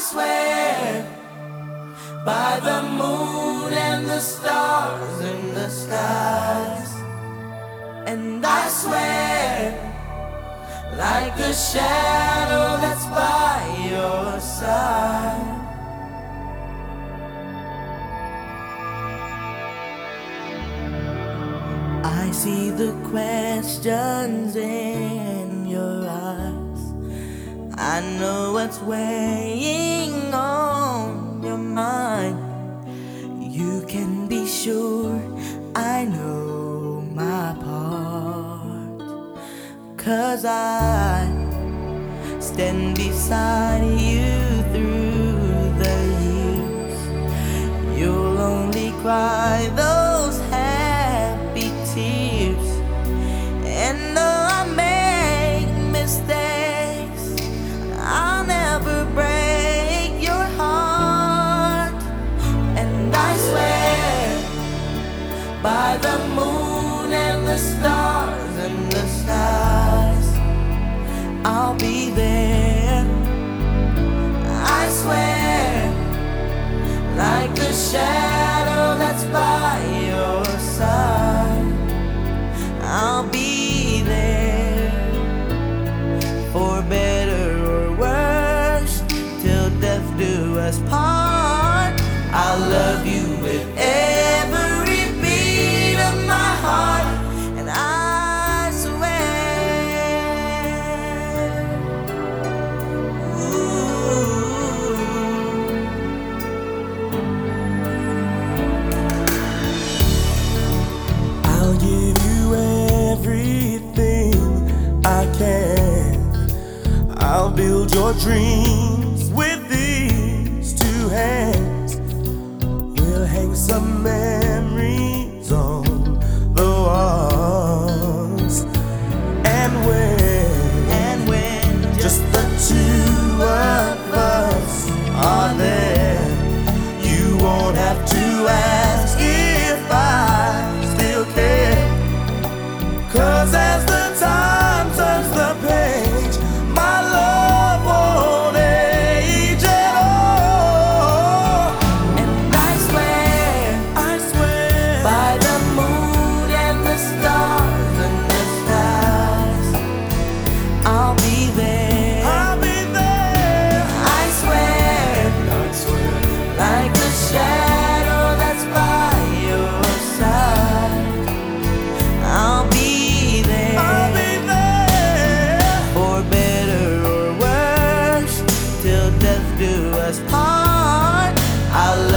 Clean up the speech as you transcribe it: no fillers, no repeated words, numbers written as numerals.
swear by the moon and the stars in the skies. And I swear like a shadow that's by your side. I see the questions in your eyes. I know what's weighing on your mind. You can be sure I know my part, 'cause I stand beside you through the years. You'll only cry those happy tears. And though I make mistakes, I'll never break your heart. And I swear by the moon and the stars and the skies, I'll be there. I swear like the shadow that's by your side, I'll be there. For better or worse, till death do us part. I'll love you with every beat of my heart. And I swear, ooh, I'll give you everything I can. I'll build your dreams with these two hands. We'll hang some memories on the walls. And when just the two of us are there, you won't have to ask if I still care. 'Cause as the time turns the page, my love won't age at all. and I swear by the moon and the stars and the skies, I'll be there. I'll be there. I swear like the shadow that's by your side, I'll be there. I'll be there. For better or worse, till death do us part. I'll